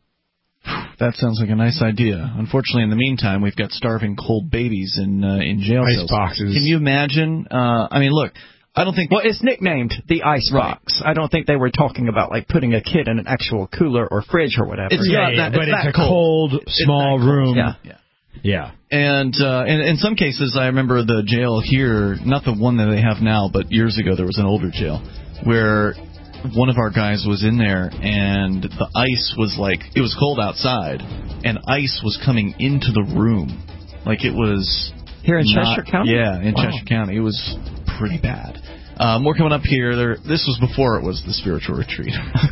That sounds like a nice idea. Unfortunately, in the meantime, we've got starving cold babies in uh, in jail ice cells. boxes. Can you imagine? Uh, I mean, look, I don't think... Well, it's nicknamed the ice right. box. I don't think they were talking about, like, putting a kid in an actual cooler or fridge or whatever. It's yeah, yeah, that, but it's, it's a cold, cold small room. Yeah. yeah. Yeah. And uh, in, in some cases, I remember the jail here, not the one that they have now, but years ago there was an older jail where one of our guys was in there, and the ice was like, it was cold outside, and ice was coming into the room. Like it was... Here in not, Cheshire County? Yeah, in wow. Cheshire County. It was pretty bad. Uh, more coming up here. There, this was before it was the spiritual retreat.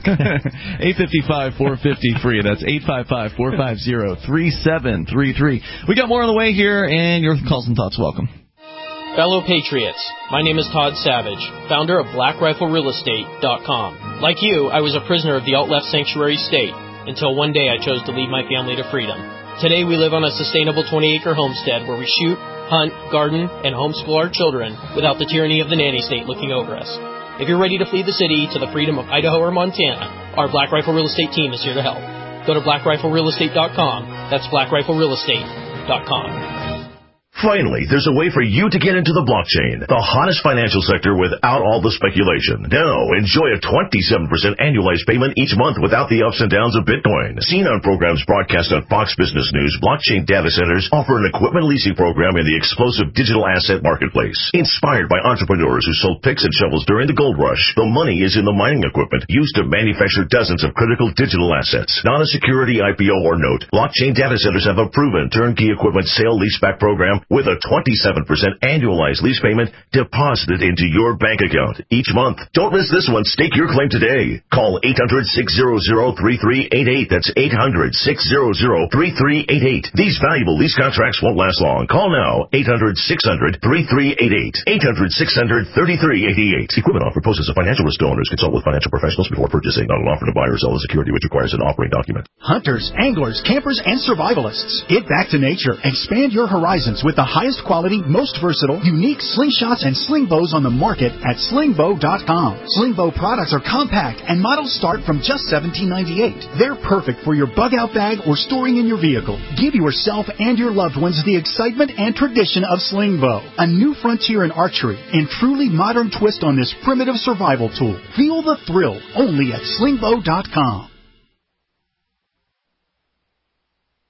eight five five, four five zero, free. That's eight five five, four five zero, three seven three three. We got more on the way here, and your calls and thoughts welcome. Fellow Patriots, my name is Todd Savage, founder of Black Rifle Real Estate dot com. Like you, I was a prisoner of the alt-left sanctuary state until one day I chose to lead my family to freedom. Today we live on a sustainable twenty-acre homestead where we shoot, hunt, garden, and homeschool our children without the tyranny of the nanny state looking over us. If you're ready to flee the city to the freedom of Idaho or Montana, our Black Rifle Real Estate team is here to help. Go to Black Rifle Real Estate dot com. That's Black Rifle Real Estate dot com. Finally, there's a way for you to get into the blockchain, the hottest financial sector without all the speculation. Now, enjoy a twenty-seven percent annualized payment each month without the ups and downs of Bitcoin. Seen on programs broadcast on Fox Business News, blockchain data centers offer an equipment leasing program in the explosive digital asset marketplace. Inspired by entrepreneurs who sold picks and shovels during the gold rush, the money is in the mining equipment used to manufacture dozens of critical digital assets. Not a security I P O or note, blockchain data centers have a proven turnkey equipment sale leaseback program with a twenty-seven percent annualized lease payment deposited into your bank account each month. Don't miss this one. Stake your claim today. Call eight hundred, six hundred, three three eight eight. That's eight hundred, six hundred, three three eight eight. These valuable lease contracts won't last long. Call now. eight hundred, six hundred, three three eight eight. eight hundred, six hundred, three three eight eight. Equipment offer poses a financial risk to owners. Consult with financial professionals before purchasing. Not an offer to buy or sell a security which requires an offering document. Hunters, anglers, campers, and survivalists. Get back to nature. Expand your horizons with the highest quality, most versatile, unique slingshots and sling bows on the market at sling bow dot com. Sling bow products are compact and models start from just seventeen ninety-eight. They're perfect for your bug out bag or storing in your vehicle. Give yourself and your loved ones the excitement and tradition of sling bow, a new frontier in archery and truly modern twist on this primitive survival tool. Feel the thrill only at sling bow dot com.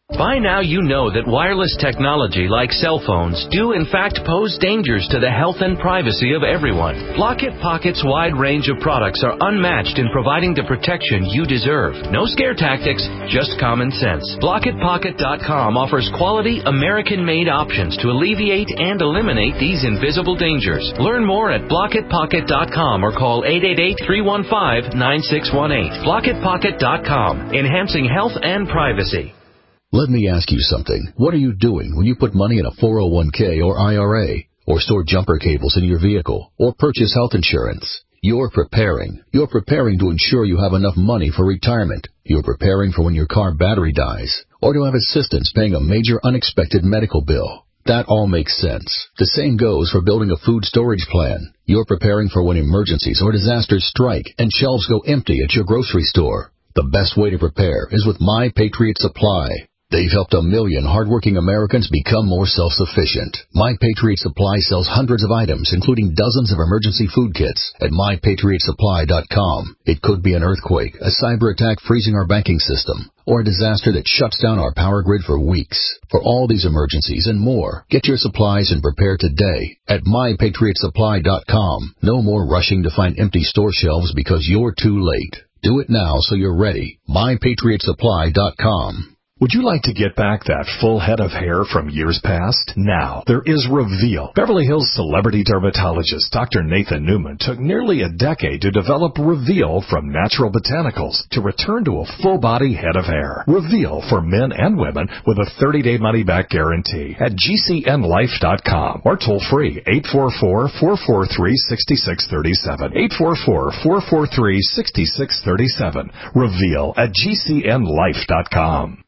By now you know that wireless technology like cell phones do in fact pose dangers to the health and privacy of everyone. Blockit Pocket's wide range of products are unmatched in providing the protection you deserve. No scare tactics, just common sense. Blockit Pocket dot com offers quality American-made options to alleviate and eliminate these invisible dangers. Learn more at Blockit Pocket dot com or call eight eight eight, three one five, nine six one eight. Blockit Pocket dot com, enhancing health and privacy. Let me ask you something. What are you doing when you put money in a four oh one k or I R A, or store jumper cables in your vehicle, or purchase health insurance? You're preparing. You're preparing to ensure you have enough money for retirement. You're preparing for when your car battery dies, or to have assistance paying a major unexpected medical bill. That all makes sense. The same goes for building a food storage plan. You're preparing for when emergencies or disasters strike and shelves go empty at your grocery store. The best way to prepare is with My Patriot Supply. They've helped a million hardworking Americans become more self-sufficient. My Patriot Supply sells hundreds of items, including dozens of emergency food kits, at my patriot supply dot com. It could be an earthquake, a cyber attack freezing our banking system, or a disaster that shuts down our power grid for weeks. For all these emergencies and more, get your supplies and prepare today at my patriot supply dot com. No more rushing to find empty store shelves because you're too late. Do it now so you're ready. my patriot supply dot com. Would you like to get back that full head of hair from years past? Now, there is Reveal. Beverly Hills celebrity dermatologist Doctor Nathan Newman took nearly a decade to develop Reveal from natural botanicals to return to a full-body head of hair. Reveal for men and women with a thirty-day money-back guarantee at G C N life dot com or toll-free eight four four, four four three, six six three seven. eight four four, four four three, six six three seven. Reveal at G C N life dot com.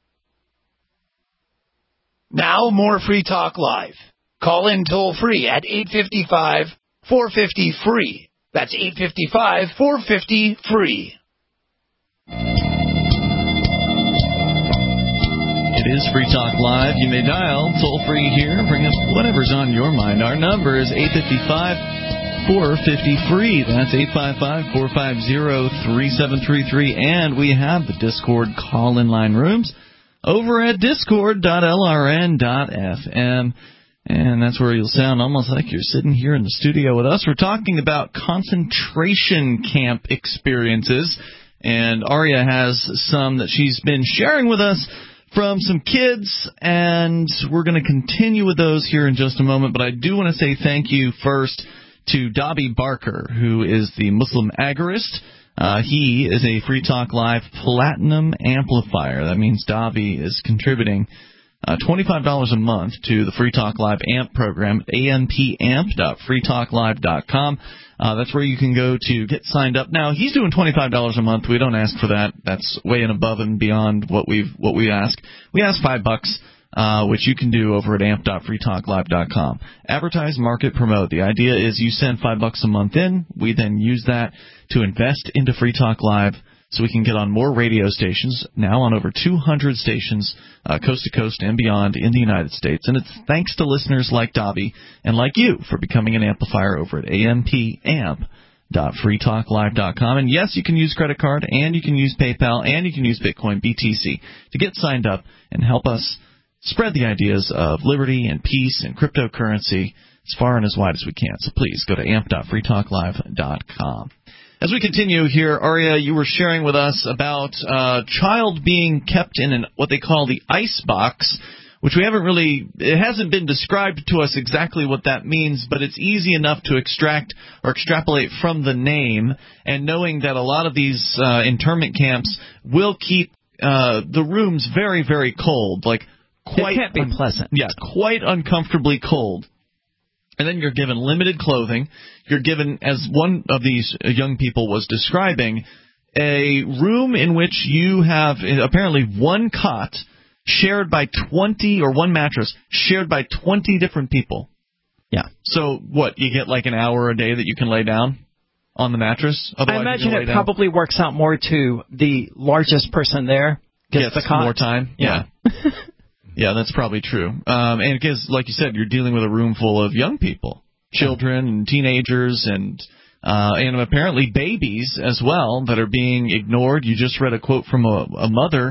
Now more Free Talk Live. Call in toll free at eight five five, four five zero, free. That's eight five five, four five zero, free. It is Free Talk Live. You may dial toll free here. Bring up whatever's on your mind. Our number is eight five five, four five zero, free. That's eight five five, four five zero, three seven three three. And we have the Discord call-in line rooms over at discord dot l r n dot f m, and that's where you'll sound almost like you're sitting here in the studio with us. We're talking about concentration camp experiences, and Aria has some that she's been sharing with us from some kids, and we're going to continue with those here in just a moment, but I do want to say thank you first to Dobby Barker, who is the Muslim agorist. Uh, he is a Free Talk Live Platinum Amplifier. That means Dobby is contributing uh, twenty-five dollars a month to the Free Talk Live AMP program, a m p amp dot free talk live dot com. Uh, that's where you can go to get signed up. Now, he's doing twenty-five dollars a month. We don't ask for that. That's way and above and beyond what we've what we ask. We ask five bucks. Uh, which you can do over at amp dot free talk live dot com. Advertise, market, promote. The idea is you send five bucks a month in. We then use that to invest into Free Talk Live so we can get on more radio stations, now on over two hundred stations, uh, coast to coast and beyond in the United States. And it's thanks to listeners like Dobby and like you for becoming an amplifier over at a m p amp dot free talk live dot com. And yes, you can use credit card, and you can use PayPal, and you can use Bitcoin, B T C, to get signed up and help us spread the ideas of liberty and peace and cryptocurrency as far and as wide as we can. So please go to amp dot free talk live dot com. As we continue here, Aria, you were sharing with us about a child being kept in an, what they call the ice box, which we haven't really, it hasn't been described to us exactly what that means, but it's easy enough to extract or extrapolate from the name, and knowing that a lot of these uh, internment camps will keep uh, the rooms very, very cold, like quite it can't be un- pleasant. Yeah, quite uncomfortably cold. And then you're given limited clothing. You're given, as one of these young people was describing, a room in which you have apparently one cot shared by twenty, or one mattress shared by twenty different people. Yeah. So what, you get like an hour a day that you can lay down on the mattress? Otherwise I imagine you it can lay probably works out more to the largest person there gets, gets the cot. more time. Yeah. Yeah. Yeah, that's probably true. Um, and because, like you said, you're dealing with a room full of young people, children and teenagers, and uh, and apparently babies as well that are being ignored. You just read a quote from a, a mother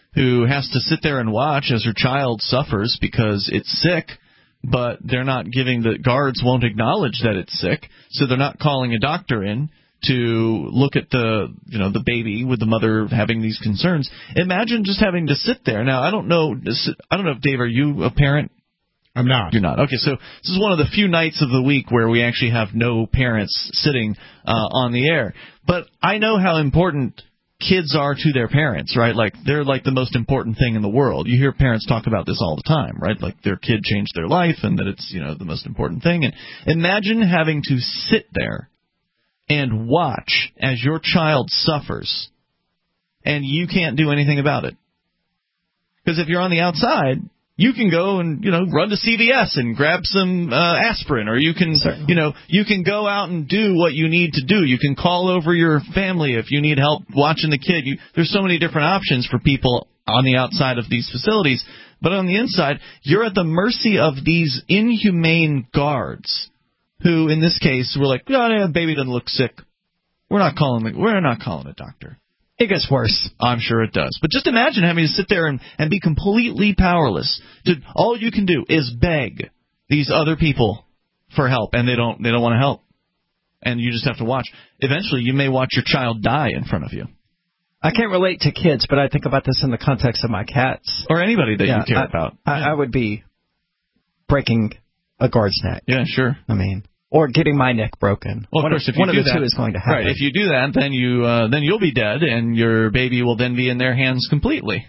who has to sit there and watch as her child suffers because it's sick, but they're not giving the guards won't acknowledge that it's sick, so they're not calling a doctor in to look at the you know the baby with the mother having these concerns. Imagine just having to sit there. Now I don't know I don't know if Dave, are you a parent? I'm not. You're not. Okay, so this is one of the few nights of the week where we actually have no parents sitting uh, on the air. But I know how important kids are to their parents, right? Like, they're like the most important thing in the world. You hear parents talk about this all the time, right? Like, their kid changed their life and that it's, you know, the most important thing. And imagine having to sit there and watch as your child suffers and you can't do anything about it. Because if you're on the outside, you can go and, you know, run to C V S and grab some uh, aspirin, or you can, Certainly. you know, you can go out and do what you need to do. You can call over your family if you need help watching the kid. You, there's so many different options for people on the outside of these facilities. But on the inside, you're at the mercy of these inhumane guards who, in this case, were like, oh, yeah, the baby doesn't look sick. We're not calling the, we're not calling a doctor. It gets worse. I'm sure it does. But just imagine having to sit there and, and be completely powerless. To, all you can do is beg these other people for help, and they don't they don't want to help. And you just have to watch. Eventually, you may watch your child die in front of you. I can't relate to kids, but I think about this in the context of my cats. Or anybody that yeah, you care I, about. I, I would be breaking a guard's neck. Yeah, sure. I mean... Or getting my neck broken. Well, of one course, if you one do of the that, two is going to happen. Right. If you do that, then you uh, then you'll be dead, and your baby will then be in their hands completely.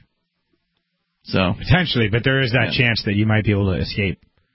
So potentially, but there is that yeah. chance that you might be able to escape.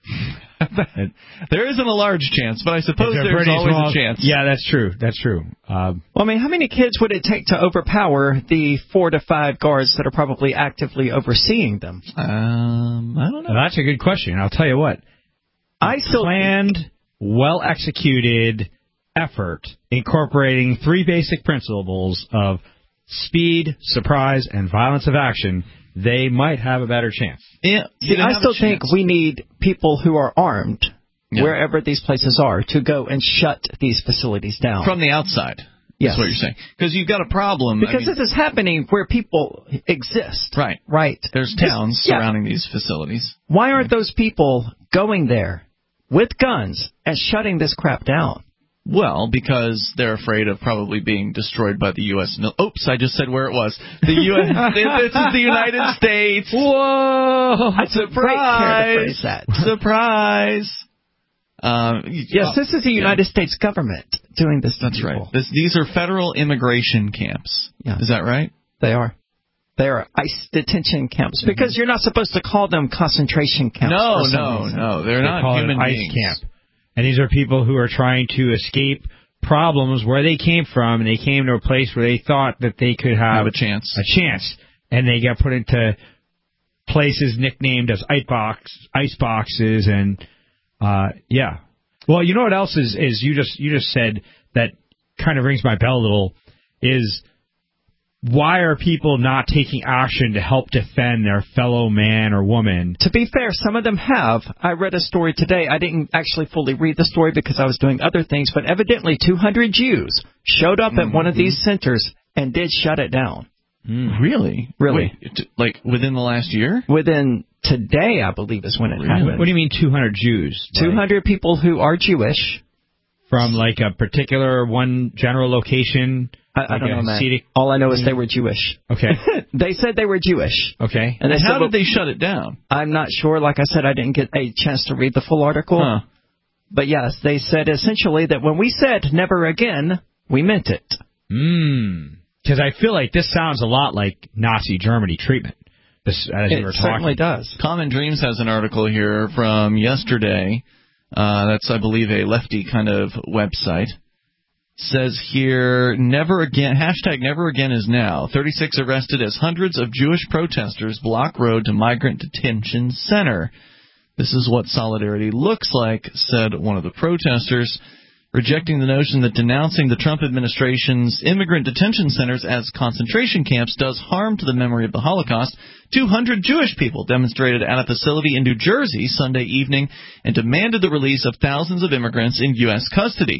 There isn't a large chance, but I suppose there's always small, a chance. Yeah, that's true. That's true. Um, well, I mean, how many kids would it take to overpower the four to five guards that are probably actively overseeing them? Um, I don't know. Well, that's a good question. I'll tell you what. I still planned. Well-executed effort incorporating three basic principles of speed, surprise, and violence of action, they might have a better chance. Yeah, See, I still think we need people who are armed, yeah. wherever these places are, to go and shut these facilities down. From the outside. Yes. That's what you're saying. Because you've got a problem. Because I mean, this is happening where people exist. Right. Right. There's towns this, surrounding yeah. these facilities. Why aren't those people going there with guns and shutting this crap down? Well, because they're afraid of probably being destroyed by the U S Mil- Oops, I just said where it was. The U S This is the United States. Whoa! That's a surprise. That. Surprise. Um, yes, this is the United yeah. States government doing this to That's people. right. This, these are federal immigration camps. Yeah. Is that right? They are. They are ICE detention camps because mm-hmm. you're not supposed to call them concentration camps. No, no, reason. no. They're, they're not human ICE beings. Camp. And these are people who are trying to escape problems where they came from, and they came to a place where they thought that they could have, have a chance. A chance, and they got put into places nicknamed as ice box, ice boxes, and uh, yeah. Well, you know what else is is you just you just said that kind of rings my bell a little is. Why are people not taking action to help defend their fellow man or woman? To be fair, some of them have. I read a story today. I didn't actually fully read the story because I was doing other things, but evidently two hundred Jews showed up mm-hmm. at one of these centers and did shut it down. Mm. Really? Really. Wait, t- like within the last year? Within today, I believe, is when it really? happened. What do you mean two hundred Jews? two hundred like, people who are Jewish. From like a particular one general location? I, I like don't know, man. Hasidic... All I know is they were Jewish. Okay. They said they were Jewish. Okay. And, and how said, did they shut it down? I'm not sure. Like I said, I didn't get a chance to read the full article. Huh. But yes, they said essentially that when we said never again, we meant it. Hmm. Because I feel like this sounds a lot like Nazi Germany treatment. This, as it you were certainly talking. does. Common Dreams has an article here from yesterday. Uh, that's, I believe, a lefty kind of website. Says here, never again, hashtag never again is now. thirty-six arrested as hundreds of Jewish protesters block road to migrant detention center. This is what solidarity looks like, said one of the protesters, rejecting the notion that denouncing the Trump administration's immigrant detention centers as concentration camps does harm to the memory of the Holocaust. two hundred Jewish people demonstrated at a facility in New Jersey Sunday evening and demanded the release of thousands of immigrants in U S custody.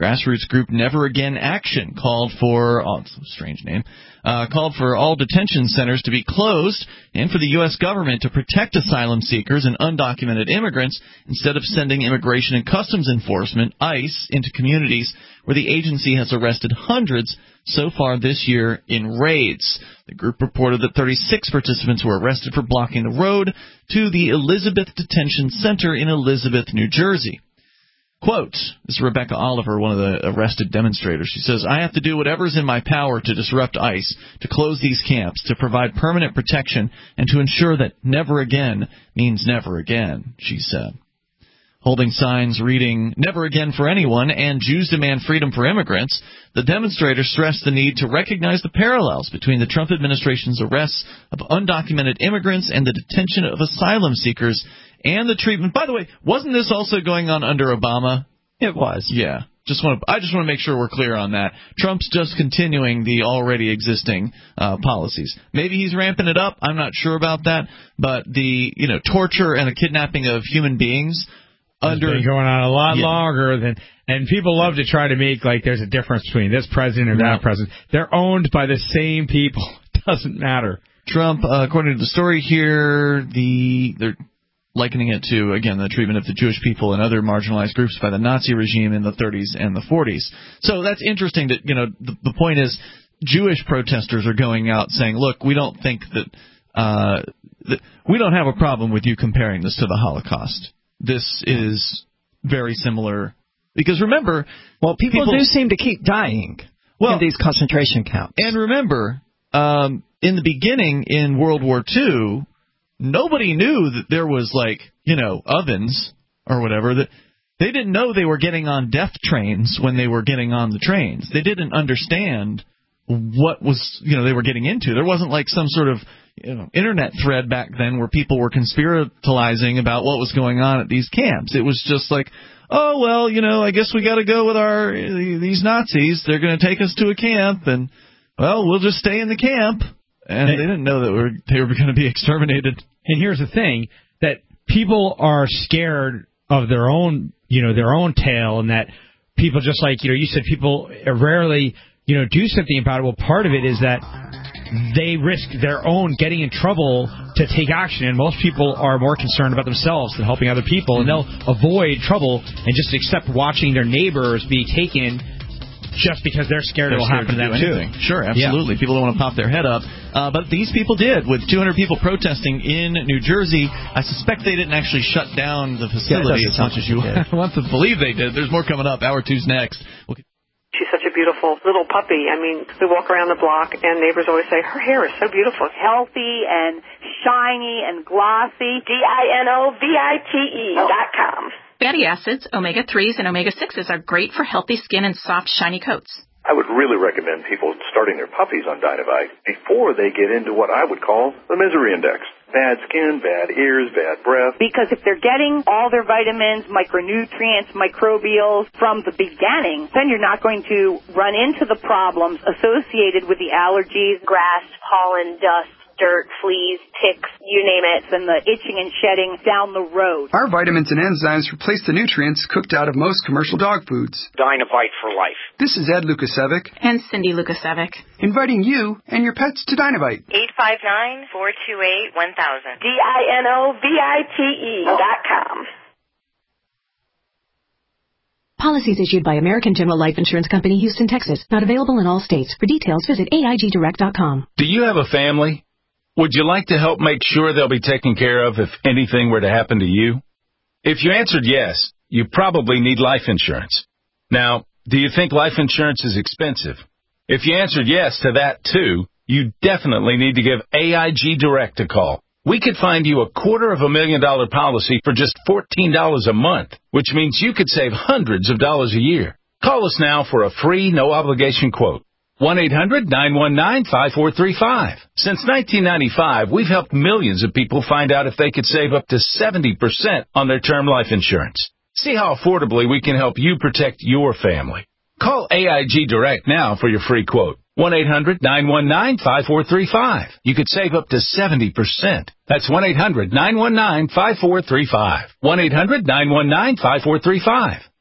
Grassroots group Never Again Action called for, oh, it's a strange name, uh, called for all detention centers to be closed and for the U S government to protect asylum seekers and undocumented immigrants instead of sending Immigration and Customs Enforcement, ICE, into communities where the agency has arrested hundreds so far this year in raids. The group reported that thirty-six participants were arrested for blocking the road to the Elizabeth Detention Center in Elizabeth, New Jersey. Quote, this is Rebecca Oliver, one of the arrested demonstrators. She says, I have to do whatever is in my power to disrupt ICE, to close these camps, to provide permanent protection, and to ensure that never again means never again, she said. Holding signs reading, Never Again for Anyone and Jews Demand Freedom for Immigrants, the demonstrators stressed the need to recognize the parallels between the Trump administration's arrests of undocumented immigrants and the detention of asylum seekers and the treatment. By the way, wasn't this also going on under Obama? It was. Yeah. Just want to, I just want to make sure we're clear on that. Trump's just continuing the already existing uh, policies. Maybe he's ramping it up. I'm not sure about that. But the, you know, torture and the kidnapping of human beings under been going on a lot yeah. longer than, and people love to try to make like there's a difference between this president and no. that president. They're owned by the same people. Doesn't matter. Trump, uh, according to the story here, the they're likening it to, again, the treatment of the Jewish people and other marginalized groups by the Nazi regime in the thirties and the forties. So that's interesting that, you know, the, the point is Jewish protesters are going out saying, look, we don't think that, uh, that we don't have a problem with you comparing this to the Holocaust. This is very similar. Because remember... Well, people, people do seem to keep dying well, in these concentration camps. And remember, um, in the beginning, in World War Two, nobody knew that there was, like, you know, ovens or whatever. That they didn't know they were getting on death trains when they were getting on the trains. They didn't understand what was, you know, they were getting into. There wasn't like some sort of, you know, internet thread back then where people were conspiratizing about what was going on at these camps. It was just like, oh, well, you know, I guess we got to go with our these Nazis. They're going to take us to a camp, and, well, we'll just stay in the camp. And they didn't know that we're, they were going to be exterminated. And here's the thing, that people are scared of their own, you know, their own tale, and that people just like, you know, you said people rarely, you know, do something about it. Well, part of it is that they risk their own getting in trouble to take action, and most people are more concerned about themselves than helping other people, and they'll avoid trouble and just accept watching their neighbors be taken just because they're scared they're it'll scared happen to them, anything. too. Sure, absolutely. Yeah. People don't want to pop their head up. Uh, but these people did, with two hundred people protesting in New Jersey. I suspect they didn't actually shut down the facility yeah, as much as you want to believe they did. There's more coming up. Hour two's next. We'll She's such a beautiful little puppy. I mean, we walk around the block, and neighbors always say, her hair is so beautiful. Healthy and shiny and glossy. D I N O V I T E dot com. Fatty acids, omega threes, and omega sixes are great for healthy skin and soft, shiny coats. I would really recommend people starting their puppies on Dynavite before they get into what I would call the misery index. Bad skin, bad ears, bad breath. Because if they're getting all their vitamins, micronutrients, microbials from the beginning, then you're not going to run into the problems associated with the allergies, grass, pollen, dust, dirt, fleas, ticks, you name it, and the itching and shedding down the road. Our vitamins and enzymes replace the nutrients cooked out of most commercial dog foods. Dynavite for life. This is Ed Lukasevic. And Cindy Lukasevic. Inviting you and your pets to Dynavite. eight five nine, four two eight, one thousand. D I N O V I T E dot com. Policies issued by American General Life Insurance Company, Houston, Texas. Not available in all states. For details, visit A I G direct dot com. Do you have a family? Would you like to help make sure they'll be taken care of if anything were to happen to you? If you answered yes, you probably need life insurance. Now, do you think life insurance is expensive? If you answered yes to that too, you definitely need to give A I G Direct a call. We could find you a quarter of a million dollar policy for just fourteen dollars a month, which means you could save hundreds of dollars a year. Call us now for a free, no-obligation quote. one eight hundred nine one nine five four three five. Since nineteen ninety-five, we've helped millions of people find out if they could save up to seventy percent on their term life insurance. See how affordably we can help you protect your family. Call A I G Direct now for your free quote. one eight hundred nine one nine five four three five. You could save up to seventy percent. That's one eight hundred nine one nine five four three five. one eight hundred nine one nine five four three five.